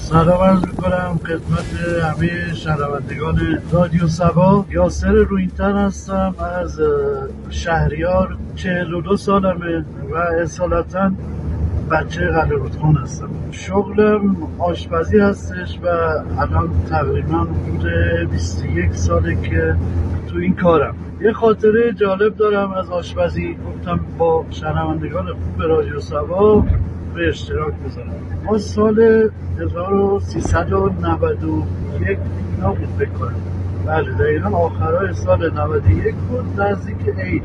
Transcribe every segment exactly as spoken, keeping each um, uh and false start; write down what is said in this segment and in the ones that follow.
سلام عرض میکنم خدمت همه شنوندگان رادیو سبا. یاسر رویینتن هستم از شهریار، چهل و دو سالمه و اصالتا بچه قلعه رودخان هستم. شغلم آشپزی هستش و الان تقریبا حدود بیست و یک ساله که تو این کارم. یه خاطره جالب دارم از آشپزی، گفتم با شنوندگان خوب رادیو سبا به اشتراک بذارم. ما سال هزار و سیصد و نود و یک اینا بود بکنم، بله دقیقا آخرهای سال نود و یک بود، نزدیک عید.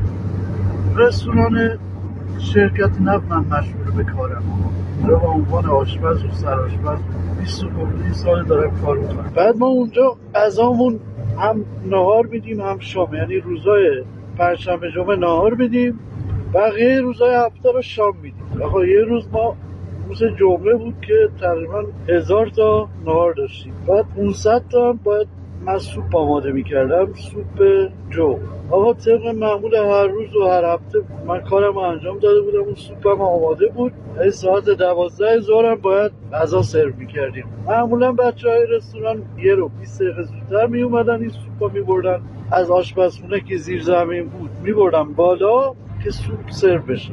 رستوران شرکت نفت من مشغول به کارم رو با عنوان آشپز و سرآشپز بیست و پنج سال دارم کار میکنم. بعد ما اونجا غذامون هم نهار میدیم هم شام، یعنی روزای پنجشنبه جمعه نهار میدیم، بقیه روزای هفته رو شام میدیم. آقا یه روز ما روز جمعه بود که تقریبا هزار تا نهار داشتیم، بعد پانصد تا هم باید من سوپ آماده میکردم، سوپ جو. آقا طبق معمول هر روز و هر هفته من کارم انجام داده بودم، اون سوپم آماده بود. این ساعت دوازده ظهر هم باید غذا سرو میکردیم. معمولا بچه های رستوران یه رو بیست دقیقه زودتر میومدن این سوپا میبردن از آشپزخونه که زیر زمین بود، میبردن بالا که سوپ سرو بشه.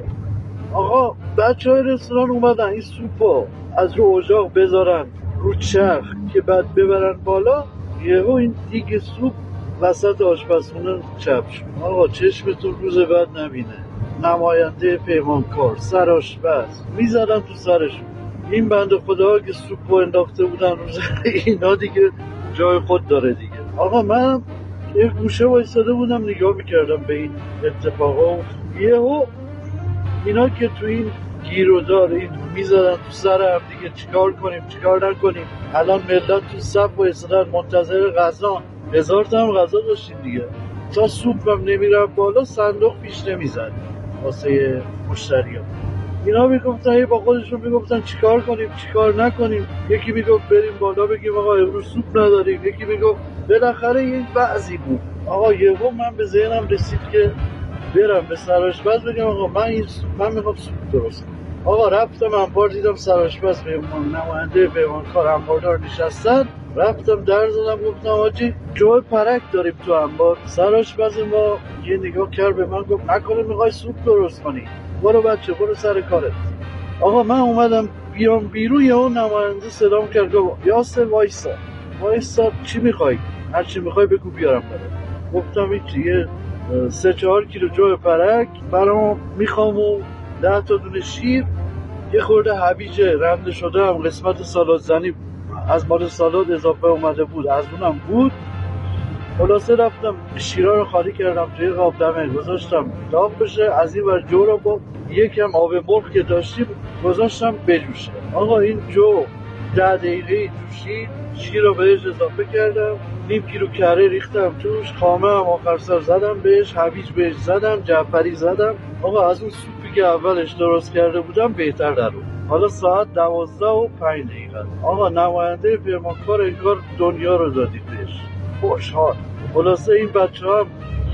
آقا بچه های رستوران اومدن این سوپا از رو اجاق بذارن رو چرخ که بعد ببرن بالا، یهو این دیگه سوپ وسط آشپزخونه چپ شد. آقا چشمتون روز بعد نبینه. نماینده پیمانکار، سرآشپز میزدن تو سرشون. این بنده خدا که سوپو انداخته بودن روز اینا دیگه جای خود داره دیگه. آقا من یه گوشه وایساده بودم نگاه میکردم به این اتفاقا. یهو اینا که تو این گیرودار این میزدن تو سر هم دیگه، چیکار کنیم چیکار نکنیم. الان ملت تو صف وایسادن منتظر غذا، هزار تا هم غذا داشتیم دیگه، تا سوپ هم نمیرم بالا صندوق پیش نمیزد واسه مشتریان. اینا میگفتن با خودشون میگفتن چیکار کنیم چیکار نکنیم. یکی میگفت بریم بالا بگیم آقا امروز سوپ نداریم، یکی میگفت بالاخره یه بعضی بود. آقا یهو من به ذهنم رسید که برم به سرآشپز بگم آقا من این من میخوام سوپ درست کنم. آقا رفتم انبار، دیدم سرآشپز پیمان نماینده پیمانکار انباردار نشستن. رفتم در زدم گفتم آجی جای پرک داریم تو انبار. سرآشپز ما یه نگاه کرد به من گفت نکنه میخوای سوپ درست کنی، برو بچه برو سر کارت. آقا من اومدم بیام بیرون، یه اون نماینده صدام کرد گفت یاسر وایسا وایسا چی میخوای؟ هر چی میخوای بگو بیارم برات. گفتم هیچی، یه سه چهار کیلو جو پرک برام میخوام و ده تا دونه شیر، یه خورده هویج رنده شده هم قسمت سالاد زنی از مال سالاد اضافه اومده بود از اونم بود. خلاصه رفتم شیرا رو خالی کردم توی قاب دمه گذاشتم داغ بشه، از این ور جو رو با یکم آب مرغ که داشتیم گذاشتم بجوشه. آقا این جو ده دقیقه جوشید، شیر رو بهش اضافه کردم، نیم کیلو کره ریختم توش، خامه هم آخر سر زدم بهش، هویج بهش زدم، جعفری زدم. آقا از اون سوپی که اولش درست کرده بودم بهتر در بود. حالا ساعت دوازده و پنج دقیقه. آقا نماینده پیمانکار انگار دنیا رو دادی بهش، خوشحال. خلاصه این بچه ها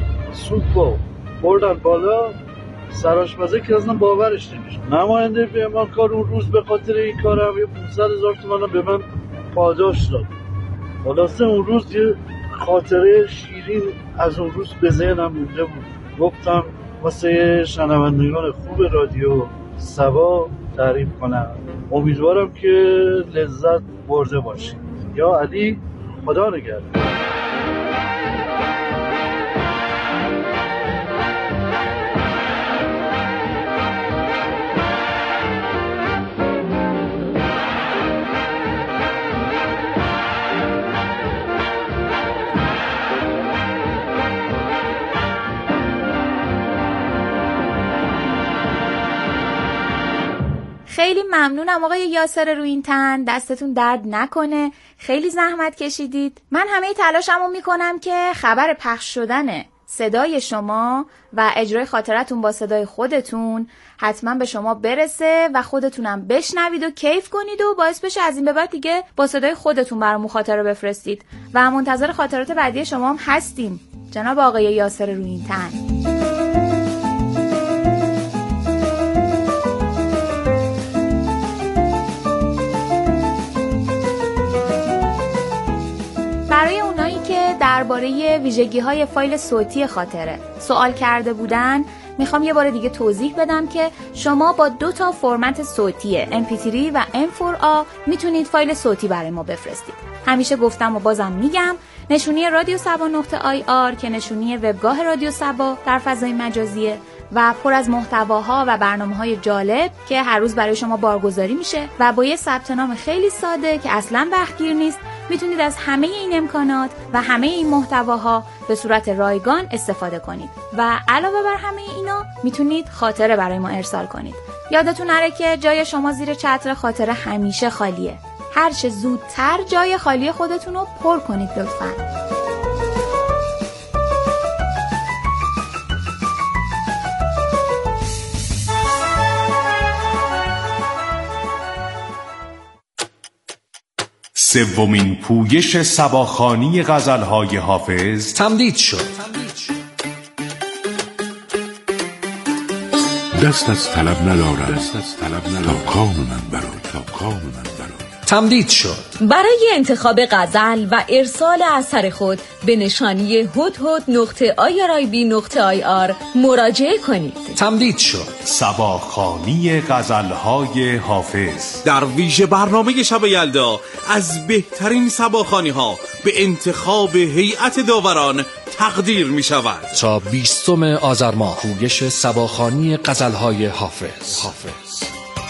سوپو بردن بالا، سرآشپزه که اصلا باورش نمیشه. نماینده پیمانکار اون روز به خاطر این کارم یه پانصد هزار تومان به من پاداش داد. خلاصه اون روز یه خاطره شیرین از اون روز به ذهنم مونده بود، گفتم واسه شنوندگان خوب رادیو سبا تعریف کنم. امیدوارم که لذت برده باشید. یا علی، خدا نگهدار. خیلی ممنونم آقای یاسر رویینتن، دستتون درد نکنه، خیلی زحمت کشیدید. من همه تلاشمو میکنم که خبر پخش شدن صدای شما و اجرای خاطرتون با صدای خودتون حتما به شما برسه و خودتونم بشنوید و کیف کنید و باعث بشه از این به بعد دیگه با صدای خودتون برامون خاطره بفرستید و منتظر خاطرات بعدی شما هم هستیم جناب آقای یاسر رویینتن. درباره ویژگی‌های فایل صوتی خاطره سوال کرده بودن، میخوام یه بار دیگه توضیح بدم که شما با دو تا فرمت صوتی ام پی تری و ام فور آ میتونید فایل صوتی برای ما بفرستید. همیشه گفتم و بازم میگم، نشونی رادیو سبا نقطه آی آر که نشونی وبگاه رادیو سبا در فضای مجازیه و پر از محتواها و برنامه‌های جالب که هر روز برای شما بارگذاری میشه و با یه ثبت نام خیلی ساده که اصلاً وقتگیر نیست میتونید از همه این امکانات و همه این محتواها به صورت رایگان استفاده کنید و علاوه بر همه اینا میتونید خاطره برای ما ارسال کنید. یادتون نره که جای شما زیر چتر خاطره همیشه خالیه. هر چه زودتر جای خالی خودتون رو پر کنید لطفاً. سومین پویش صباخوانی غزل‌های حافظ تمدید شد. دست از طلب ندارم، دست از طلب ندارم تا کام من برای تا کام من برای تمدید شد. برای انتخاب غزل و ارسال اثر خود به نشانی هدهد نقطه آی آر آی بی نقطه آی آر مراجعه کنید. تمدید شد. صباخوانی غزل‌های حافظ در ویژه برنامه شب یلدا از بهترین صباخوانی ها به انتخاب هیئت داوران تقدیر می شود. تا بیستم آذر ماه پویش صباخوانی غزل‌های حافظ. حافظ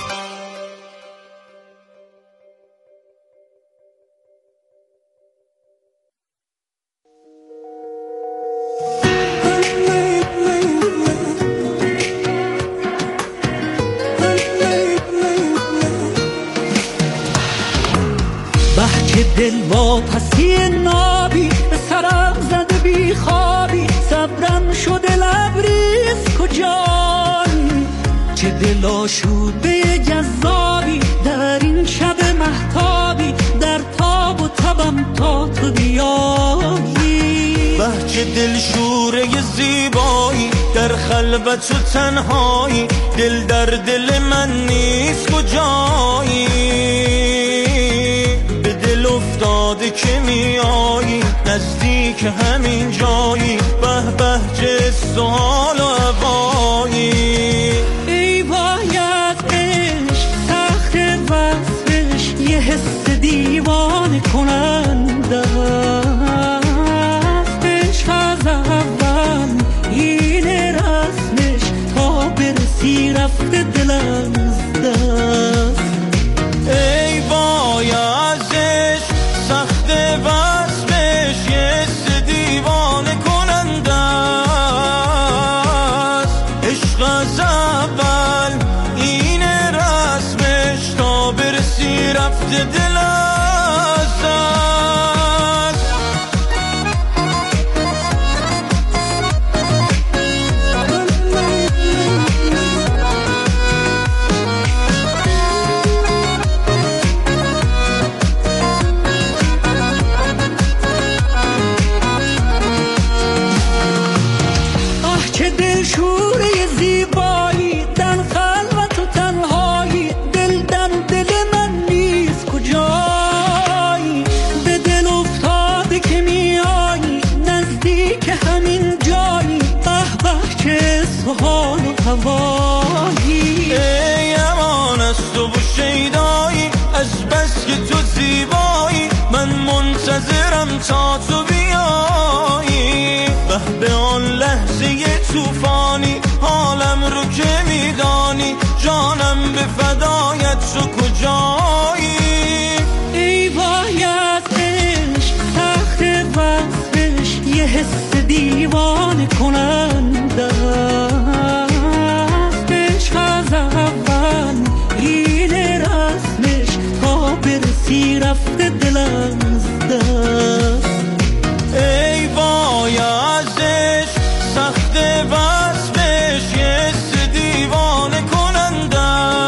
دل با پسی نابی به سرم زده بی خوابی، صبرم شده لبریز کجایی، چه دل آشوده جذابی در این شب مهتابی، در تاب و تبم تا تو بیایی. بهچه دل شوره زیبایی در خلوت و تنهایی، دل در دل من نیست کجایی، افتاده که میایی نزدیک همین جایی، به به چه سوال و هوایی. ای باید عشق سخت وصفش یه حس دیوانه کننده، عشق از اول این رسمش تا برسی رفته دلم از دست. ای باید سخت وصفش یه حس دیوانه کننده است، عشق از اول این رسمش تا برسی رفته دل از دست. ای امان از تو و شیدایی، از بس که تو زیبایی من منتظرم تا تو بیایی، به به آن لحظه توفانی حالم رو که میدانی، جانم به فدایت تو کجایی. ای باید عشق سخت وصفش یه حس دیوانه کننده، رفته دلم از دست. ای بایزش سخت وصفش یه حس دیوانه کننده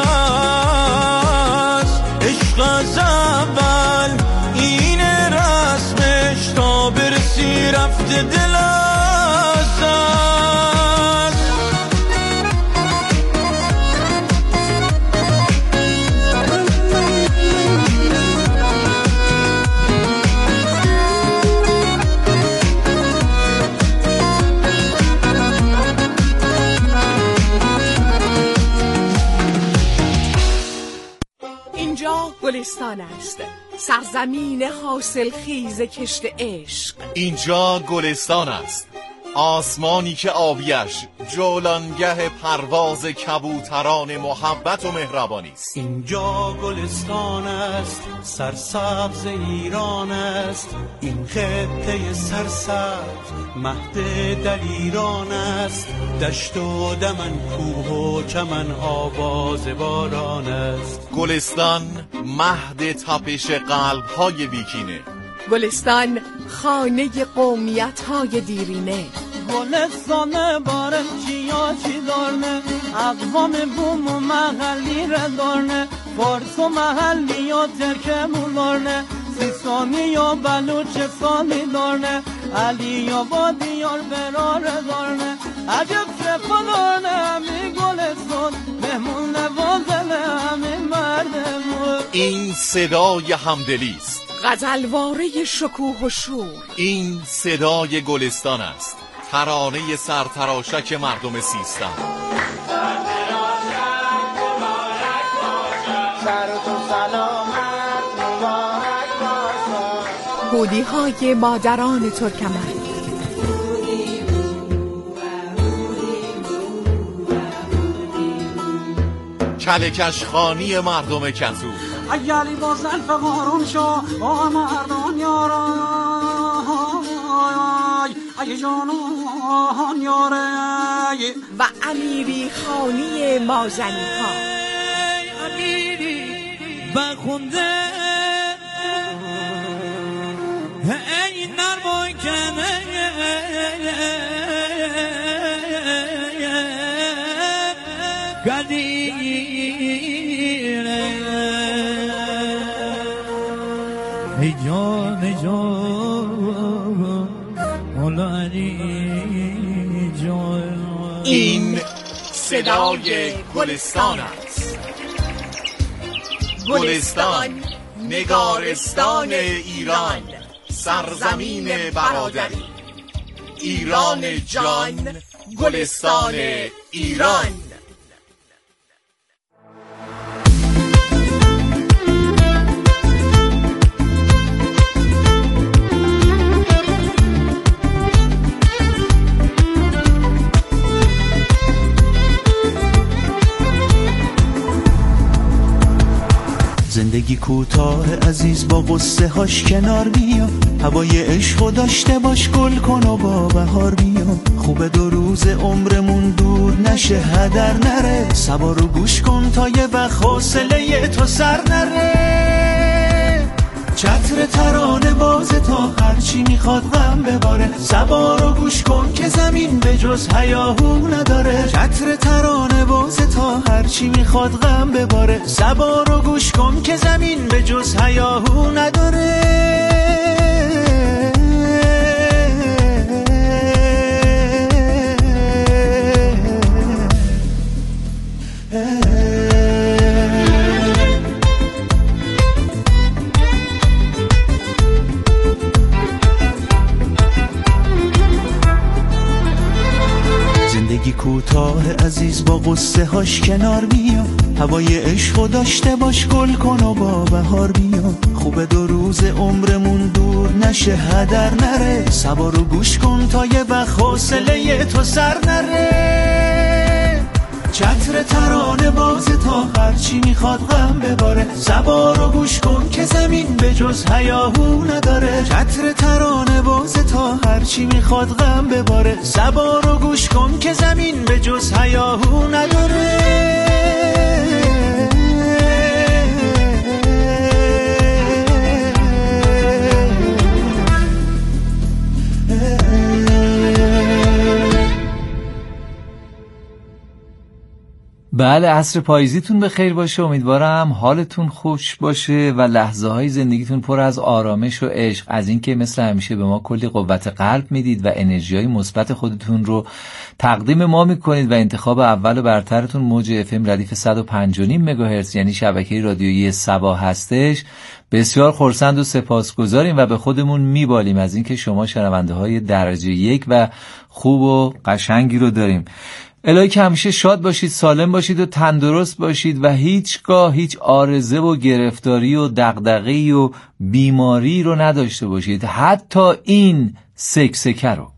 است، عشق از اول این رسمش تا برسی رفته دل از دست. اینجا گلستان است، سرزمین حاصل خیز کشت عشق. اینجا گلستان است، آسمانی که آبیش جولانگه پرواز کبوتران محبت و مهربانی است. اینجا گلستان است، سرسبز ایران است، این خطه سرسبز مهد دلیران است، دشت و دمن کوه و چمن آواز باران است. گلستان مهد تپش قلب‌های بیکینه، گلستان خانه قومیت های دیرینه. گلستان بارم چیا چی دارنه، اقوام بوم و محلی ردارنه، فارس و محلی و ترکمون دارنه، سیستانی و بلوچستانی دارنه، علی و با دیار برار دارنه. عجب شفا دارنه همی گلستان، مهمون نوازنه همی مردمون. این صدای همدلی است، غزلواره شکوه و شور. این صدای گلستان است، ترانه سرتراشک مردم سیستان. هودی های مادران ترکمن. کلکش خانی مردم کتور. اگلی با زلف قارون شو با مردان یارای، ای جانان یارای. و امیری خانی مازنی ها. امیری بخونده ای نرمای کنه قدیره ای جان ای جان مولانی جان. این صدای گلستان است، گلستان نگارستان ایران، سرزمین برادری، ایران جان، گلستان ایران. زندگی کوتاه عزیز با قصه هاش کنار بیا، هوای عشقو داشته باش، گل کن و با بهار بیا. خوبه دو روز عمرمون دور نشه هدر نره، سبا رو گوش کن تا یه وقت حوصله تو سر نره. چتر ترانه باز تا هرچی میخواد غم بباره، سبا رو گوش کن که زمین به جز هیاهو نداره. چتر ترانه باز تا هرچی میخواد غم بباره، سبا رو گوش کن که زمین به جز هیاهو نداره. زندگی کوتاه عزیز با قصه هاش کنار بیا، هوای عشقو داشته باش، گل کن و با بهار بیا. خوبه دو روز عمرمون دور نشه هدر نره، سبا رو گوش کن تا یه وقت حوصله تو سر نره. چتر ترانه باز تا هرچی میخواد غم بباره، سبا رو گوش کن که زمین به جز هیاهو نداره. چتر ترانه باز تا هرچی میخواد غم بباره، سبا رو گوش کن که زمین به جز هیاهو نداره. بله، عصر پاییزیتون به خیر باشه. امیدوارم حالتون خوش باشه و لحظه های زندگیتون پر از آرامش و عشق، از اینکه مثل همیشه به ما کلی قوت قلب میدید و انرژی های مثبت خودتون رو تقدیم ما میکنید و انتخاب اول و برترتون موج اف ام ردیف صد و پنج و نیم مگاهرتز یعنی شبکه رادیویی سبا هستش. بسیار خرسند و سپاسگزاریم و به خودمون میبالیم از اینکه شما شنونده های درجه یک و خوب و قشنگی رو داریم. الهی که همیشه شاد باشید، سالم باشید و تندرست باشید و هیچگاه هیچ عارضه و گرفتاری و دغدغه‌ای و بیماری رو نداشته باشید، حتی این سکسکه رو.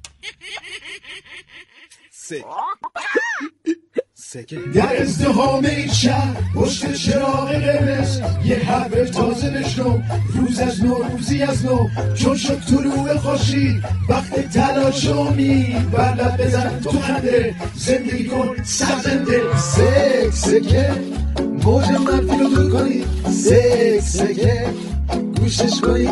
در ازدهام این شهر پشت چراغ قرمز یه حرف تازه بشنو، روز از نو روزی از نو، چون شد طلوع خورشید وقت تلاش و امید، بلد بزن تو خنده زندگی کن سرزنده. سکسکه موج منفی رو دور کنید، سکسکه گوشش کنید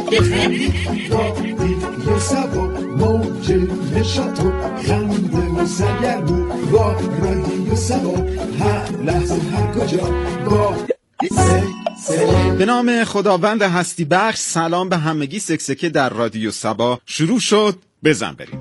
رادیو سبا، موج نشاط و خنده و سرگرم با رادیو سبا، هر لحظه هر کجا با به نام خداوند هستی بخش. سلام به همگی. سکسکه در رادیو سبا شروع شد. بزن بریم.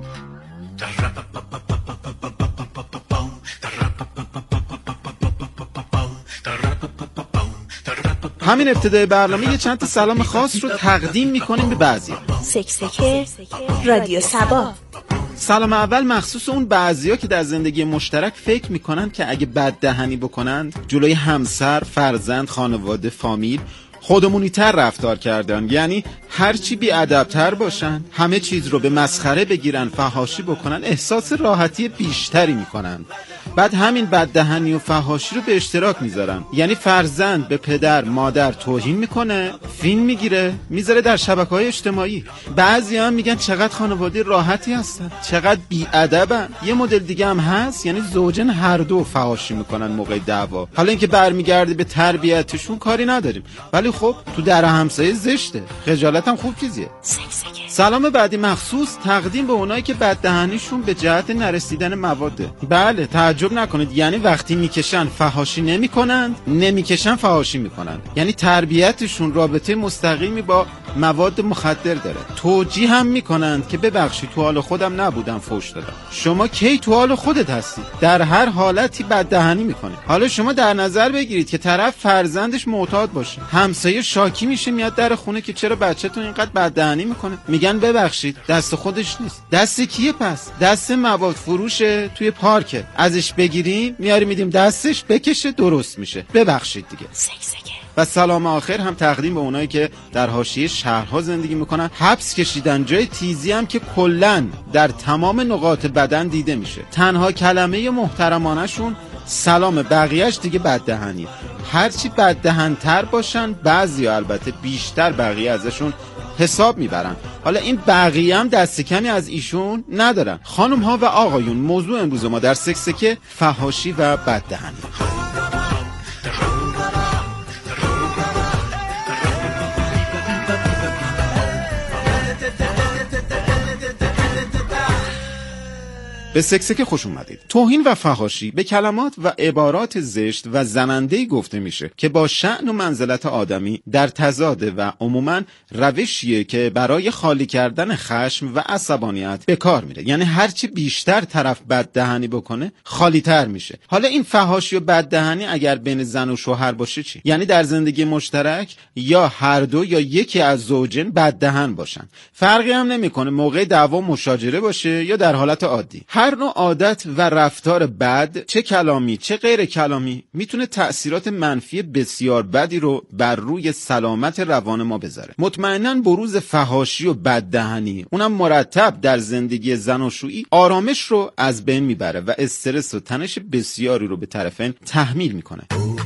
همین ابتدای برنامه یه چند تا سلام خاص رو تقدیم میکنیم به بعضی. سکسکه رادیو سبا. سلام اول مخصوص اون بعضیا که در زندگی مشترک فکر میکنن که اگه بد دهنی بکنند جلوی همسر، فرزند، خانواده، فامیل خودمونی تر رفتار کردن، یعنی هرچی بی ادب‌تر باشن، همه چیز رو به مسخره بگیرن، فحاشی بکنن، احساس راحتی بیشتری میکنن. بعد همین بددهنی و فحاشی رو به اشتراک میذارن، یعنی فرزند به پدر مادر توهین میکنه، فیلم میگیره میذاره در شبکه‌های اجتماعی. بعضی هم میگن چقدر خانواده راحتی هستن، چقدر بی ادبن. یه مدل دیگه هم هست، یعنی زوجین هر دو فحاشی میکنن موقع دعوا. حالا اینکه برمیگرده به تربیتشون کاری نداریم، ولی خب تو در همسایه زشته، خجالت هم خوب چیزیه. سلام بعدی مخصوص تقدیم به اونایی که بددهنیشون به جهت نرسیدن مواده. بله تعجب نکنید، یعنی وقتی میکشن فحاشی نمیکنن، نمیکشن فحاشی میکنن، یعنی تربیتشون رابطه مستقیمی با مواد مخدر داره. توجیه هم میکنن که ببخشید تو حال خودم نبودم فوش دادم. شما کی تو حال خودت هستی؟ در هر حالتی بددهنی میکنه. حالا شما در نظر بگیرید که طرف فرزندش معتاد باشه، همسایه شاکی میشه میاد در خونه که چرا بچه‌تون اینقدر بددهنی میکنه، میگن ببخشید دست خودش نیست. دست کیه پس؟ دست مواد فروشه توی پارک، ازش بگیریم میاریم میدیم دستش بکشه درست میشه. ببخشید دیگه. و سلام آخر هم تقدیم به اونایی که در حاشیه شهرها زندگی میکنن، حبس کشیدن، جای تیزی هم که کلن در تمام نقاط بدن دیده میشه. تنها کلمه محترمانه شون سلام، بقیهش دیگه بددهنی. هرچی بددهن‌تر باشن، بعضیا البته بیشتر بقیه ازشون حساب میبرن. حالا این بقیه هم دست کمی از ایشون ندارن. خانم ها و آقایون، موضوع امروز ما در سکسکه فحاشی و بددهنی. به سکسکه خوش اومدید. توهین و فحاشی به کلمات و عبارات زشت و زننده‌ای گفته میشه که با شأن و منزلت آدمی در تضاده و عموماً روشیه که برای خالی کردن خشم و عصبانیت به کار میره. یعنی هرچی بیشتر طرف بددهنی بکنه خالی‌تر میشه. حالا این فحاشی و بددهنی اگر بین زن و شوهر باشه چی؟ یعنی در زندگی مشترک یا هر دو یا یکی از زوجین بددهن باشن. فرقی هم نمیکنه موقع دعوا مشاجره باشه یا در حالت عادی. هر نوع عادت و رفتار بد، چه کلامی چه غیر کلامی، میتونه تأثیرات منفی بسیار بدی رو بر روی سلامت روان ما بذاره. مطمئناً بروز فحاشی و بددهنی، اونم مرتب در زندگی زناشویی، آرامش رو از بین میبره و استرس و تنش بسیاری رو به طرفین تحمیل میکنه.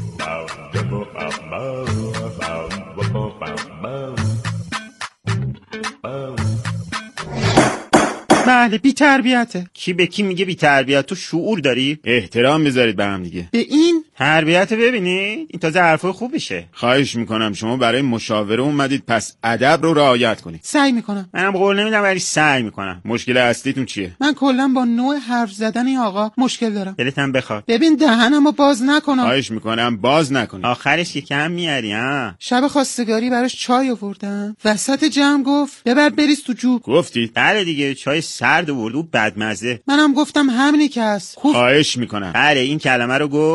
بله بی تربیته. کی به کی میگه بی تربیت؟ تو شعور داری؟ احترام بذارید به هم دیگه. به این تربیت ببینی این تازه حرفای خوب بشه. خواهش میکنم شما برای مشاوره اومدید، پس ادب رو رعایت کنید. سعی میکنم. منم قول نمیدم ولی سعی میکنم. مشکل اصلیتون چیه؟ من کلا با نوع حرف زدن این آقا مشکل دارم. دلتم بخواد. ببین دهنمو باز نکنم. خواهش میکنم باز نکنید. آخرش یکم میاری ها. شب خواستگاری براش چای آوردم، وسط جمع گفت ببر بریز تو جو. گفتید؟ بله دیگه، چای سرد آورد و بدمزه. منم گفتم همینی که هست. خواهش میکنم. بله این کلمه رو گفت، مامانم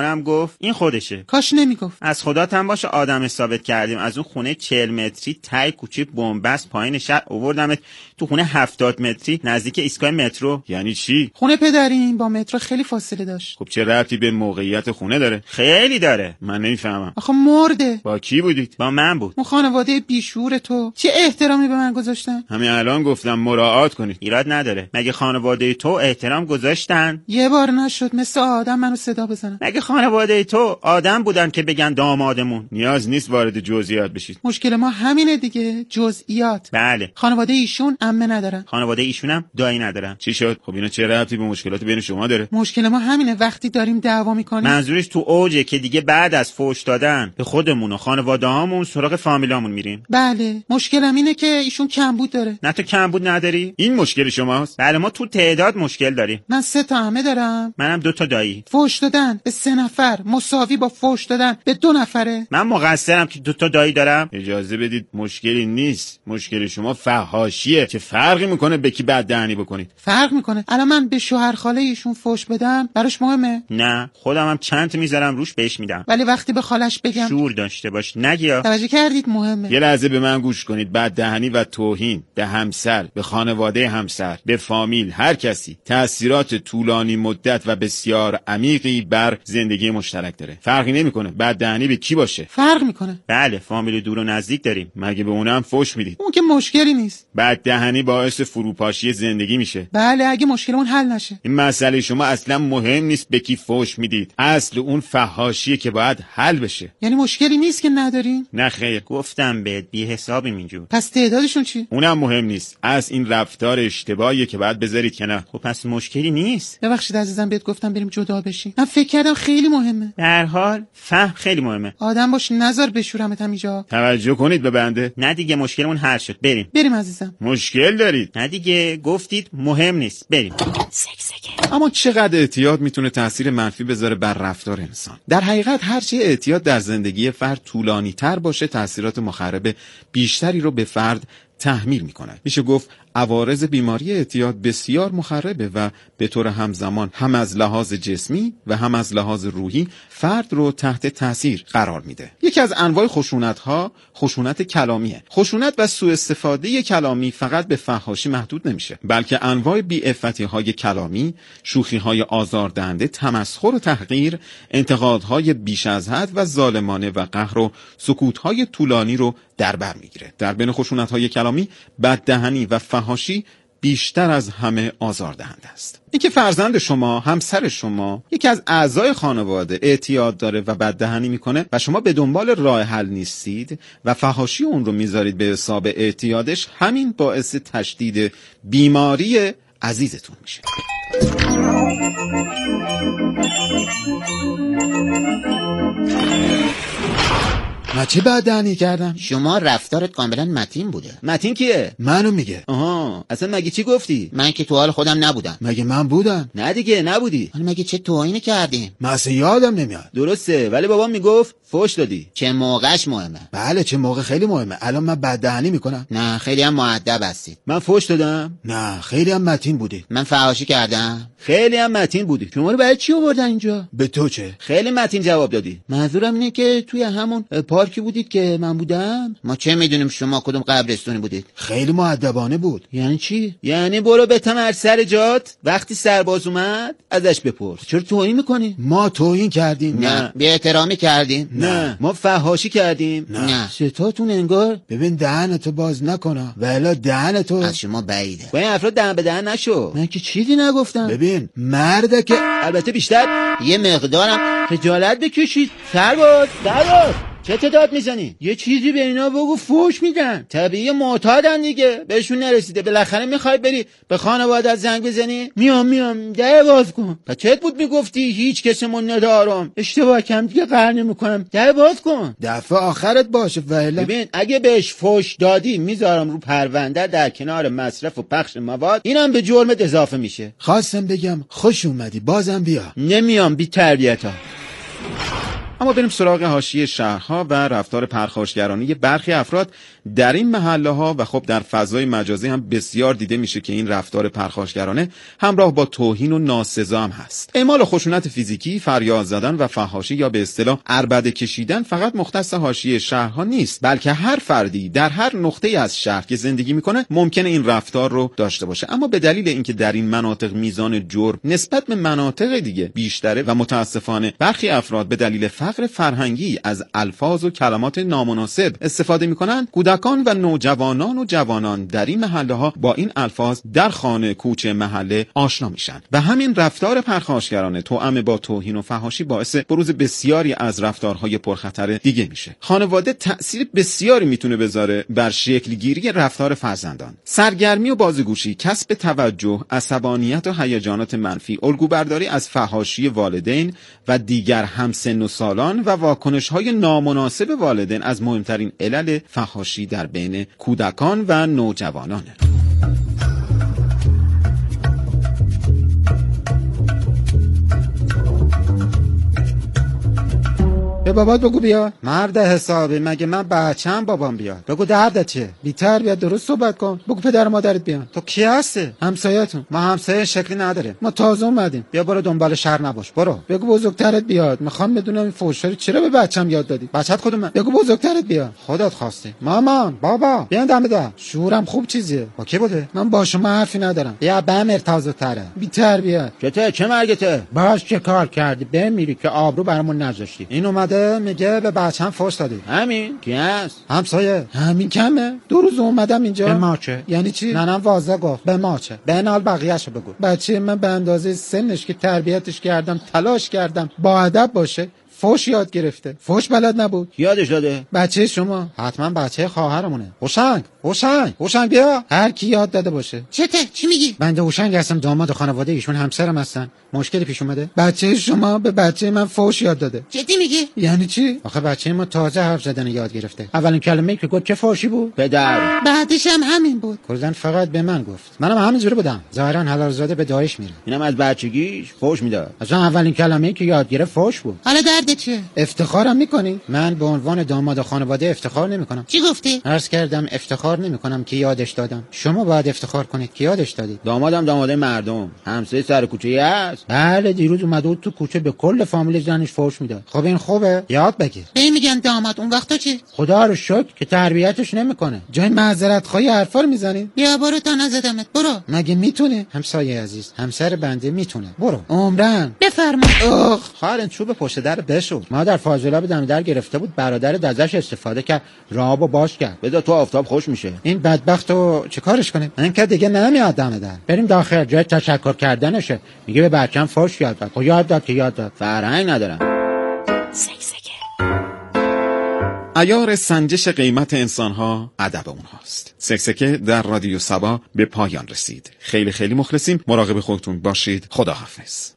مامانم گفت این خودشه. کاش نمیگفت. از خداتم باشه آدم ثابت کردیم. از اون خونه چهل متری تای کوچه بنبست پایین شهر آوردمت تو خونه هفتاد متری نزدیک ایستگاه مترو. یعنی چی؟ خونه پدریم با مترو خیلی فاصله داشت. خب چه ربطی به موقعیت خونه داره؟ خیلی داره. من نمیفهمم. آخه مرده. با کی بودید؟ با من بود. اون خانواده بیشور تو چه احترامی به من گذاشتن؟ همین الان گفتم مراعات کنید. ایراد نداره. مگه خانواده تو احترام گذاشتن؟ یه بار نشد مثل آدم منو صدا بزنن. مگه خانواده تو آدم بودن که بگن دامادمون؟ نیاز نیست وارد جزئیات بشید. مشکل ما همینه دیگه، جزئیات. بله. خانواده ایشون عمه ندارن. خانواده ایشونم دایی ندارن. چی شد؟ خب اینا چه ربطی به مشکلات بین شما داره؟ مشکل ما همینه، وقتی داریم دعوا میکنیم. منظورش تو اوجه که دیگه بعد از فوش دادن به خودمون و خانواده‌هامون سراغ فامیلامون میریم. بله. مشکلم اینه که ایشون کمبود داره. نه تو کمبود نداری؟ این مشکل شماست؟ بله ما تو تعداد مشکل داریم. من سه تا عمه دارم. منم دو تا دایی. فوش دادن به سه نفر مساوی با فوش دادن به دو نفره. من مقصرم که دو تا دایی دارم. اجازه بدید، مشکلی نیست. مشکل شما فحاشیه. چه فرقی میکنه به کی بددهنی بکنید؟ فرق میکنه. الان من به شوهر خاله ایشون فوش بدم براش مهمه؟ نه، خودم هم چند تا میذارم روش بهش میدم. ولی وقتی به خالش بگم شور داشته باش. نگیا. توجه کردید مهمه. یه لحظه به من گوش کنید. بددهنی و توهین به همسر، به خانواده همسر، به فامیل، هر کسی تأثیرات طولانی مدت و بسیار عمیقی بر زندگی مشترک داره. فرقی نمیکنه بددهنی به کی باشه. فرق میکنه. بله، فامیل دور و نزدیک داریم. مگه به اونم فوش میدید؟ اون که مشکلی نیست. بددهنی باعث فروپاشی زندگی میشه. بله، اگه مشکلمون حل نشه. این مسئله شما اصلا مهم نیست به کی فوش میدید. اصل اون فحاشیه که باید حل بشه. یعنی مشکلی نیست که نداریم؟ نه خیر. گفتم بهت بی حسابیم اینجور. پس تعدادشون چی؟ اونم مهم نیست. از این رفتار اشتباهیه که باید بذارید کنار. خب پس مشکلی نیست. ببخشید عزیزم بهت گفتم بریم جدا بشیم. من فکر کردم خیلی مهمه. به هر حال فهم خیلی مهمه. آدم باش، نظر بشورمت همینجا. توجه کنید به بنده. نه دیگه مشکلمون حل شد. بریم. بریم عزیزم. مشکل دارید؟ نه دیگه گفتید مهم نیست. بریم. سکسکه. اما چقدر اعتیاد میتونه تاثیر منفی بذاره بر رفتار انسان؟ در حقیقت هرچی اعتیاد در زندگی فرد طولانی تر باشه، تاثیرات مخرب بیشتری رو به فرد تحمیل می‌کند. میشه گفت عوارض بیماری اعتیاد بسیار مخربه و به طور همزمان هم از لحاظ جسمی و هم از لحاظ روحی فرد رو تحت تاثیر قرار میده. یکی از انواع خشونت‌ها خشونت کلامیه. خشونت و سوء استفاده کلامی فقط به فحاشی محدود نمیشه، بلکه انواع بی‌عفتی‌های کلامی، شوخی‌های آزاردهنده، تمسخر و تحقیر، انتقادهای بیش از حد و ظالمانه و قهر و سکوت‌های طولانی رو در بر میگیره. در بین خشونت‌های کلامی بددهنی و فحاشی بیشتر از همه آزاردهنده است. اینکه فرزند شما، همسر شما، یکی از اعضای خانواده اعتیاد داره و بددهنی میکنه و شما به دنبال راه حل نیستید و فحاشی اون رو میذارید به حساب اعتیادش، همین باعث تشدید بیماری عزیزتون میشه. من چه بددهنی کردم؟ شما رفتارت کاملا متین بوده. متین کیه؟ منو میگه. آها، اصلا مگه چی گفتی؟ من که تو حال خودم نبودم. مگه من بودم؟ نه دیگه نبودی. حالا مگه چه توهینی کردیم؟ من اصلا یادم نمیاد. درسته، ولی بابا میگفت فوش دادی. چه موقعش مهمه؟ بله چه موقع خیلی مهمه. الان من بددهنی میکنم؟ نه، خیلی هم مؤدب هستید. من فوش دادم؟ نه، خیلی هم متین بودی. من فحاشی کردم؟ خیلی هم متین بودی. شما رو برای چی آوردن اینجا؟ به تو چه؟ خیلی متین جواب دادی. منظورم اینه که توی همون پارکی بودید که من بودم. ما چه میدونیم شما کدوم قبرستونی بودید؟ خیلی مؤدبانه بود. یعنی چی؟ یعنی برو بتمر سر جات، وقتی سرباز اومد ازش بپرس. چرا توهین میکنی؟ ما توهین کردیم؟ نه. بی احترامی کردیم؟ نه. ما فحاشی کردیم؟ نه. ستاتون انگار. ببین دهنتو باز نکنم و الا دهنتو از شما بعیده. با این افراد دهن به دهن نشو. من که چیزی نگفتم. ببین مرده که البته بیشتر یه مقدارم خجالت بکشید. سرباز سرباز چه تعداد میزنی؟ یه چیزی به اینا بگو، فوش میدن. طبیعی معتادن دیگه، بهشون نرسیده. بالاخره میخوای بری به خانواده زنگ بزنی؟ میام میام در باز کن. بچت بود میگفتی هیچ کسمون ندارم، اشتباه کم دیگه قهر نمیکنم، در باز کن. دفعه آخرت باشه فعلا. ببین اگه بهش فوش دادی میذارم رو پرونده در کنار مصرف و پخش مواد، اینم به جرمت اضافه میشه. خواستم بگم خوش اومدی، بازم بیا. نمیام بی تربیتا. اما بریم سراغ حاشیه شهرها و رفتار پرخاشگرانه برخی افراد در این محله ها و خب در فضای مجازی هم بسیار دیده میشه که این رفتار پرخاشگرانه همراه با توهین و ناسزا هم هست. اعمال خشونت فیزیکی، فریاد زدن و فحاشی یا به اصطلاح عربده کشیدن فقط مختص حاشیه شهرها نیست، بلکه هر فردی در هر نقطه‌ای از شهر که زندگی میکنه ممکنه این رفتار رو داشته باشه. اما به دلیل اینکه در این مناطق میزان جرم نسبت به مناطق دیگه بیشتره و متاسفانه برخی افراد به دلیل فقر فرهنگی از الفاظ و کلمات نامناسب استفاده میکنن، کودکان و نوجوانان و جوانان در این محله ها با این الفاظ در خانه، کوچه، محله آشنا میشن و همین رفتار پرخاشگرانه توأم با توهین و فحاشی باعث بروز بسیاری از رفتارهای پرخطر دیگه میشه. خانواده تأثیر بسیاری میتونه بذاره بر شکلگیری رفتار فرزندان. سرگرمی و بازیگوشی، کسب توجه، عصبانیت و هیجانات منفی، الگوبرداری از فحاشی والدین و دیگر همسن و سالان و واکنش‌های نامناسب والدین از مهمترین علل فحاشی در بین کودکان و نوجوانانه. به بابات بگو بیا. مرد حسابی، مگه من بچه‌ام بابام بیاد؟ بگو دردت چیه؟ بی‌تر بیا، درست صحبت کن. بگو پدر و مادرت بیان. تو کی هستی؟ همسایه‌تون. ما همسایه شکلی نداره. ما تازه اومدیم. بیا برو دنبال شهر نباش. برو. بگو بزرگترت بیاد. میخوام بدونم این فحشا رو چرا به بچه‌م یاد دادی؟ بچه‌ت کدومه؟ بگو بزرگترت بیاد. خودت خواستی. مامان، بابا، بیان دم در. شورم خوب چیزیه. با کی بوده؟ من با شما حرفی ندارم. بیا بمر تازه تره. بی‌تر بیا. چته چه مرگته؟ باش چه کار کردی؟ بمیری که آبرو برامون نذاشتی. این اومده میگه به بچه‌م فحش دادی. همین کی است؟ همسایه. همین کمه؟ دو روز اومدم اینجا. به ما چه؟ یعنی چی؟ ننم واضح گفت به ما چه؟ به نال بقیه‌شو بگو. بچه من به اندازه سنش که تربیتش کردم، تلاش کردم با ادب باشه، فحش یاد گرفته. فحش بلد نبود. یادش داده؟ بچه شما. حتما بچه خواهرمونه. هوشنگ، هوشنگ، هوشنگ بیا. هر کی یاد داده باشه. چته؟ چی میگی؟ بنده هوشنگ هستم، داماد خانواده ایشون، همسرم هستن. مشکلی پیش اومده؟ بچه شما به بچه من فحش یاد داده. جدی میگی؟ یعنی چی؟ آخه بچه ما تازه حرف زدن یاد گرفته. اولین کلمه‌ای که گفت چه فحشی بود؟ پدر. بعدش هم همین بود. کلاً فقط به من گفت. منم همینجوری بودم. ظاهرا حلال زاده به دایش میره. اینم از بچگیش فحش میداد. اصلا اولین کلمه‌ای که یاد گرفت فحش بود. حالا درد چیه؟ افتخارم میکنی؟ من به عنوان داماد خانواده افتخار نمیکنم. چی گفتی؟ عرض کردم افتخار نمیکنم که یادش دادم. شما باید افتخار کنید که یادش دادید. دامادم داماده مردم، همسایه سر کوچه است. بله، دیروز اومده بود تو کوچه به کل فامیل زنش فحش میداد. خب این خوبه؟ یاد بگیر. به میگن داماد، اون وقتا چی؟ خدا رو شکر که تربیتش نمیکنه. جای معذرت خواهی حرفا رو میزنید. بیا برو تا نزدمت. برو. مگه میتونه؟ همسایه عزیز، همسر بنده میتونه. برو. عمرن. بفرما. اخ، خواهرن چوب پشت در بشو. مادر فاضلاب دم در گرفته بود، برادر ازش استفاده کرد، راهو باز کرد. بذار تو آفتاب خوش میشه. این بدبختو چیکارش کنیم؟ این که دیگه نمیاد دم در. بریم داخل، جای تشکر کردنشه. میگه به بچه‌م فحش یاد داد. خب یاد داد که یاد داد. فرهنگ ندارم. سکسکه. عیار سنجش قیمت انسان‌ها ادب اونهاست. سکسکه در رادیو صبا به پایان رسید. خیلی خیلی مخلصیم. مراقب خودتون باشید. خداحافظ.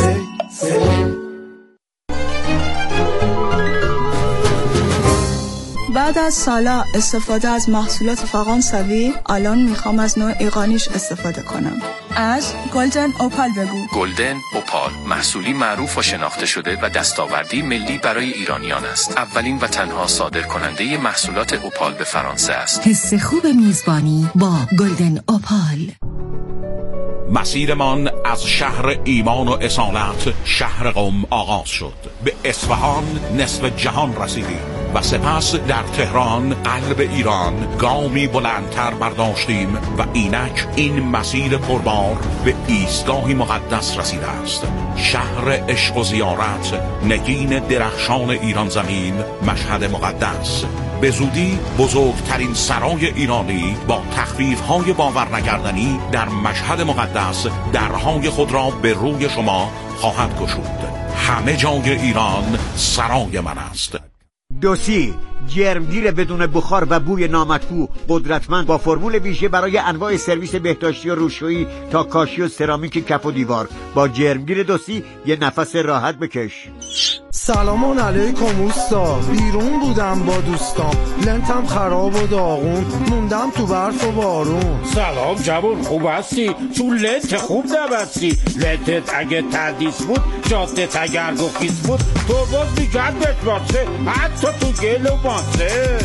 بعد از سالا استفاده از محصولات فرانسوی، الان میخوام از نوع ایرانیش استفاده کنم. از گلدن اوپال بگو. گلدن اوپال محصولی معروف و شناخته شده و دستاوردی ملی برای ایرانیان است. اولین و تنها صادر کننده محصولات اوپال به فرانسه است. حس خوب میزبانی با گلدن اوپال. مسیرمان از شهر ایمان و اصالت، شهر قم آغاز شد. به اصفهان نصف جهان رسیدیم و سپس در تهران قلب ایران گامی بلندتر برداشتیم و اینک این مسیر پربار به ایستگاهی مقدس رسیده است. شهر عشق و زیارت، نگین درخشان ایران زمین، مشهد مقدس. به زودی بزرگترین سرای ایرانی با تخفیف‌های باور نکردنی در مشهد مقدس درهای خود را به روی شما خواهد گشود. همه جای ایران سرای من است. دوسی جرمگیر بدون بخار و بوی نامطبوع، قدرتمند، با فرمول ویژه برای انواع سرویس بهداشتی و روشویی تا کاشی و سرامیک کف و دیوار. با جرمگیر دوسی یه نفس راحت بکش. سلامان علیکم اوستا، بیرون بودم با دوستام، لنتم خراب و داغون، موندم تو برف و بارون. سلام جوون، خوب هستی؟ تو لنت خوب نبستی. لنتت اگه تردیس بود، جادت اگر گخیز بود، تو باز میگرد بهت باسه، حتی تو گل و ماسه.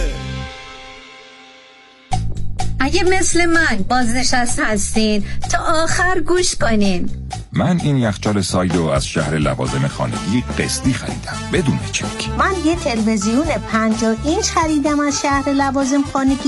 اگه مثل من بازنشست هستین تا آخر گوش کنین. من این یخچال سایدو از شهر لوازم خانگی قسطی خریدم بدون چک. من یه تلویزیون پنجاه اینچ خریدم از شهر لوازم خانگی